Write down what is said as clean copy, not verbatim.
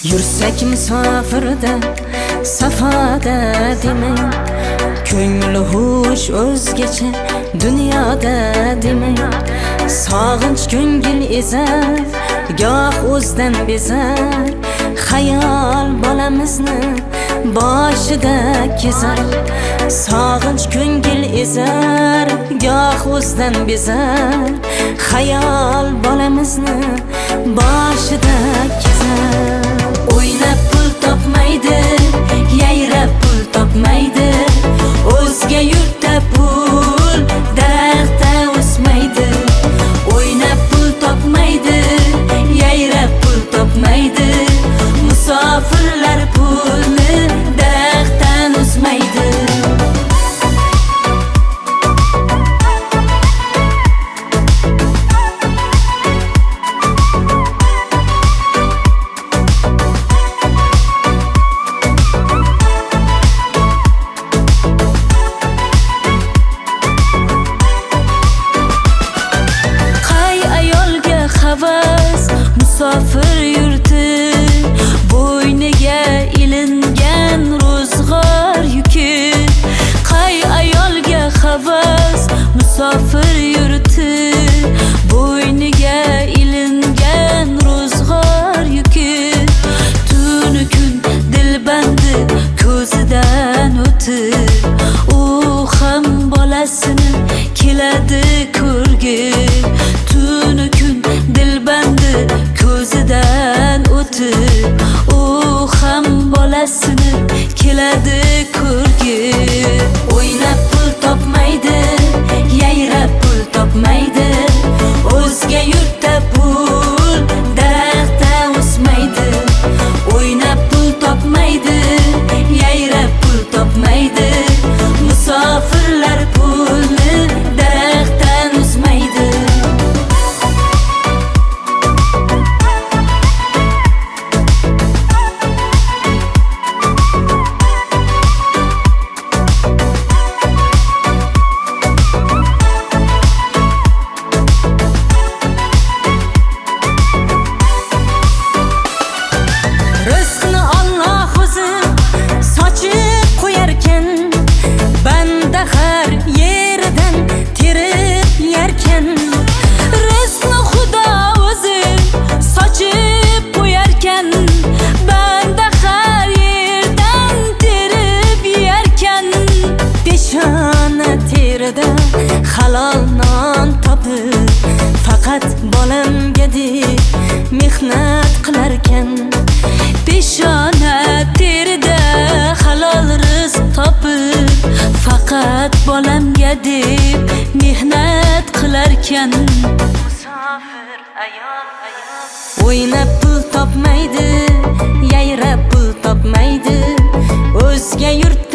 Yursak musofirda, safada demang, ko'ngli xush o'zgacha dunyoda demang. Sog'inch ko'ngil ezar, goh o'zdan bezar, xayol bolamizni boshida kezar. Sog'inch ko'ngil ezar, goh o'zdan bezar, xayol bolamizni boshida kezar. O'ynab pul topmaydi, yayrab pul topmaydi, o'zga yurtda pul daraxtda o'smaydi. O'ynab pul topmaydi, yayrab pul topmaydi, musofirlar pulni daraxtdan o'smaydi. Musofir yurti bo'yniga ilingan ro'zg'or yuki. Qay ayolga havas musofir yurti bo'yniga ilingan ro'zg'or yuki. Tuni kun dilbandi ko'zidan o'tib, u ham bolasini keladi ko'rgib. Tuni kun dilbandi ko'zidan o'tib, u ham bolasini keladi ko'rgib. O'ynab pul topmaydi, yayrab pul topmaydi, o'zga yurtda pul daraxtda o'smaydi. O'ynab pul topmaydi, yayrab pul topmaydi, musofirlar pulni daraxtdan o'smaydi. Halol non topib, faqat bolamga deb mehnat qilarkan. Peshona terida halol rizq topib, faqat bolamga deb mehnat qilarkan. Musofir ayol o'ynab pul topmaydi, yayrab pul topmaydi, o'zga yurt